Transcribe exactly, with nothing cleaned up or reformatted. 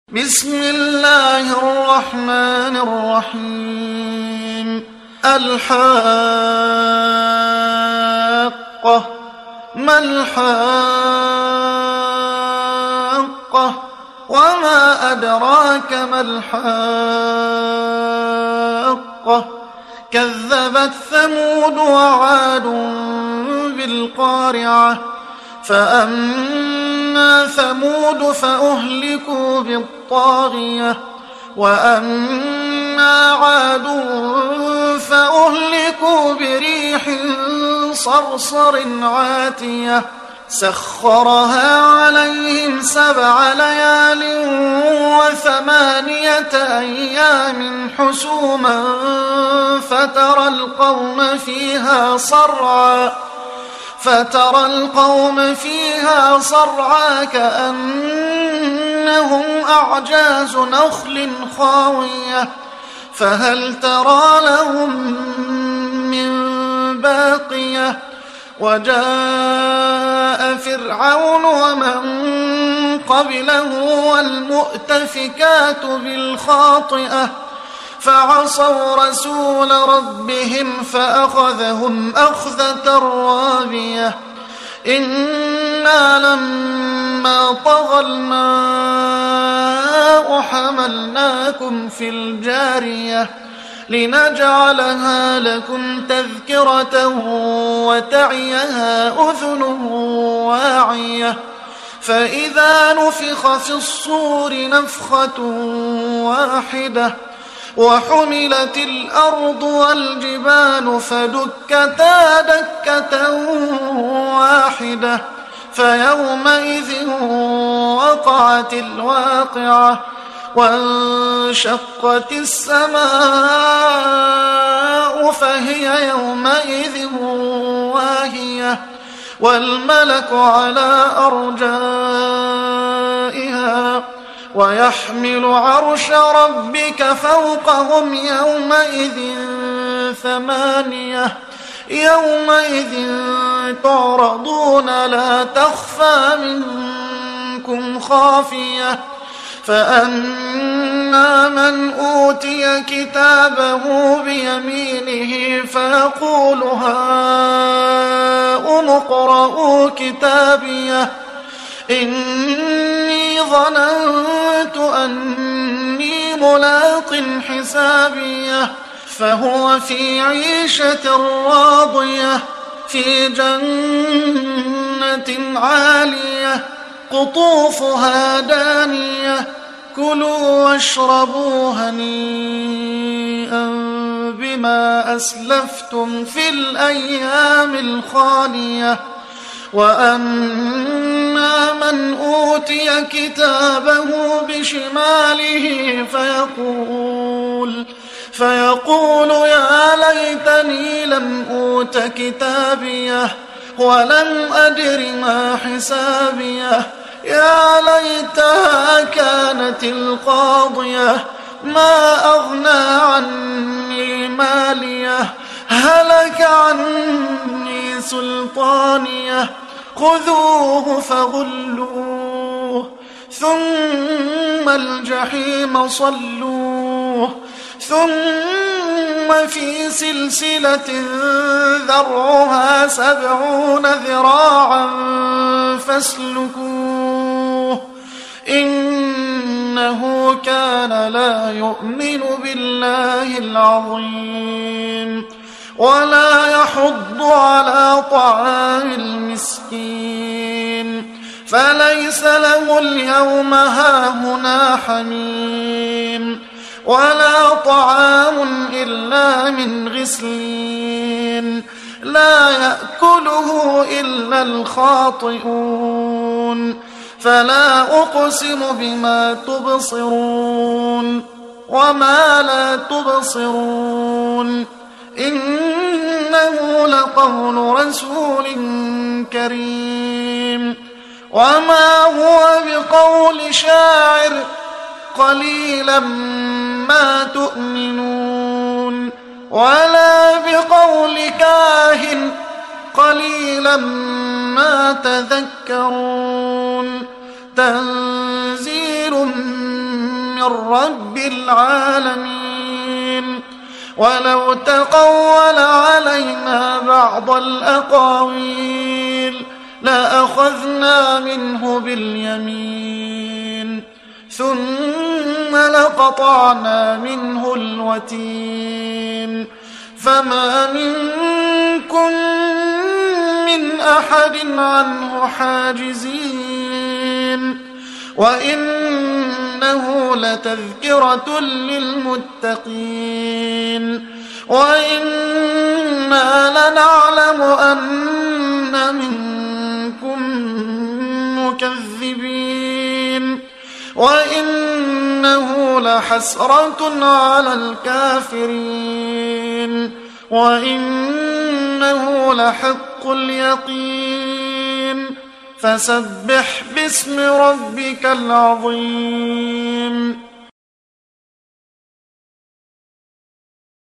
بسم الله الرحمن الرحيم. الحاقة. ما الحاقة؟ وما أدراك ما الحاقة؟ كذبت ثمود وعاد بالقارعة. فأما ثمود فأهلكوا بالطاغية، وأما عاد فأهلكوا بريح صرصر عاتية سخرها عليهم سبع ليال وثمانية أيام حسوما فترى القوم فيها صرعا فترى القوم فيها صرعا كأنهم أعجاز نخل خاوية فهل ترى لهم من باقية. وجاء فرعون ومن قبله والمؤتفكات بالخاطئة فعصوا رسول ربهم فأخذهم أخذة رابية. إنا لما طغى الماء حملناكم في الجارية لنجعلها لكم تذكرة وتعيها أذن واعية. فإذا نفخ في الصور نفخة واحدة وحملت الأرض والجبال فدكتا دكة واحدة فيومئذ وقعت الواقعة وانشقت السماء فهي يومئذ واهية والملك على أرجائها ويحمل عرش ربك فوقهم يومئذ ثمانية يومئذ تعرضون لا تخفى منكم خافية. فأما من أوتي كتابه بيمينه فيقول هاؤم اقرءوا كتابيه إني ظننت أني ملاق حسابيه فهو في عيشة راضية في جنة عالية قطوفها دانية كلوا واشربوا هنيئا بما أسلفتم في الأيام الخالية. وأما من أوتي كتابه بشماله فيقول فيقول يا ليتني لم أوت كتابيه ولم أدر ما حسابيه يا ليتها كانت القاضية ما أغنى عني ماليه هلك عني سلطانيه خذوه فغلوه ثم الجحيم صلوه ثم في سلسلة ذرعها سبعون ذراعا فاسلكوه إنه كان لا يؤمن بالله العظيم ولا يحض على طعام المسكين فليس له اليوم هاهنا حميم ولا طعام إلا من غسلين لا يأكله إلا الخاطئون. فلا أقسم بما تبصرون وما لا تبصرون إنه لقول رسول كريم وما هو بقول شاعر قليلا ما تؤمنون ولا بقول كاهن قليلا ما تذكرون تنزيل من رب العالمين. ولو تقول علينا بعض الأقاويل لأخذنا منه باليمين ثم لقطعنا منه الوتين فما منكم من أحد عنه حاجزين. وإنه لتذكرة للمتقين وإنا لنعلم أن منكم مكذبين وإنه لحسرة على الكافرين وإنه لحق اليقين. فسبح باسم ربك العظيم.